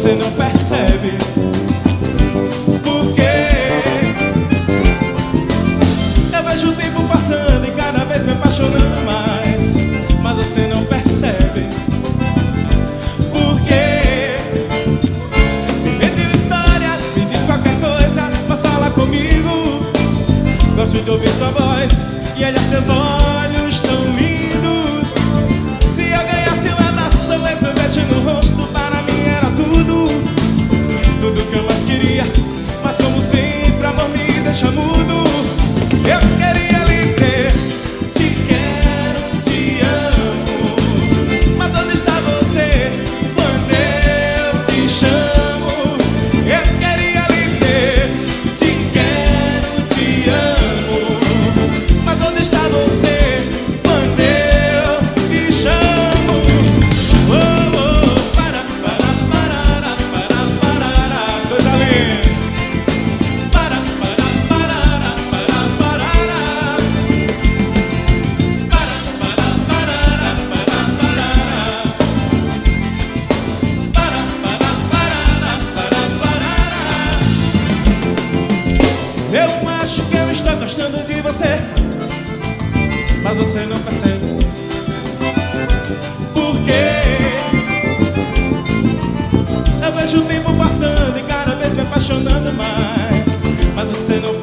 você não percebe. Por quê? Eu vejo o tempo passando e cada vez me apaixonando mais, mas você não percebe. Por quê? Me inventa uma história, me diz qualquer coisa, mas fala comigo. Gosto de ouvir tua voz e olhar teus olhos tão lindos. Se eu ganhasse um abraço, um beijo no rosto, para mim era tudo, tudo que eu mais queria. Mas como sempre, amor me deixa mudo. Eu queria lhe dizer: te quero, te amo. Mas onde está você quando eu te chamo? Eu queria lhe dizer: te quero, te amo. Mas onde está você quando eu te chamo? Oh, oh, para, coisa linda. Para, eu acho que eu estou gostando de você, mas você não percebe. Por quê? Eu vejo o tempo passando e cada vez me apaixonando mais, mas você não